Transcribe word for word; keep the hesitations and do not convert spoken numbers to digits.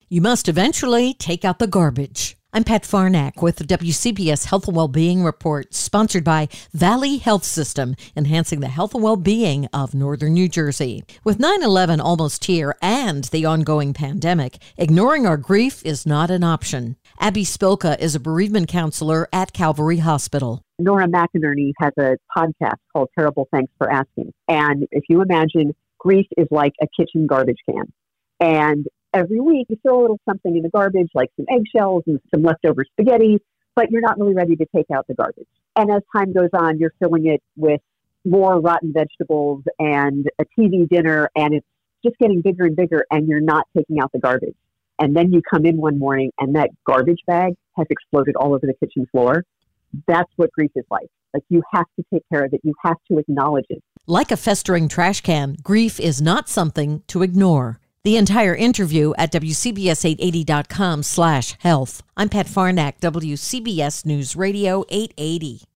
You must eventually take out the garbage. I'm Pat Farnack with the W C B S Health and Wellbeing Report, sponsored by Valley Health System, enhancing the health and well-being of Northern New Jersey. With nine eleven almost here and the ongoing pandemic, ignoring our grief is not an option. Abby Spilka is a bereavement counselor at Calvary Hospital. Nora McInerney has a podcast called Terrible Thanks for Asking. And if you imagine, grief is like a kitchen garbage can. And every week you throw a little something in the garbage, like some eggshells and some leftover spaghetti, but you're not really ready to take out the garbage. And as time goes on, you're filling it with more rotten vegetables and a T V dinner, and it's just getting bigger and bigger, and you're not taking out the garbage. And then you come in one morning and that garbage bag has exploded all over the kitchen floor. That's what grief is like. Like, you have to take care of it. You have to acknowledge it. Like a festering trash can, grief is not something to ignore. The entire interview at W C B S eight eighty dot com slash health. I'm Pat Farnack, W C B S News Radio eight eighty.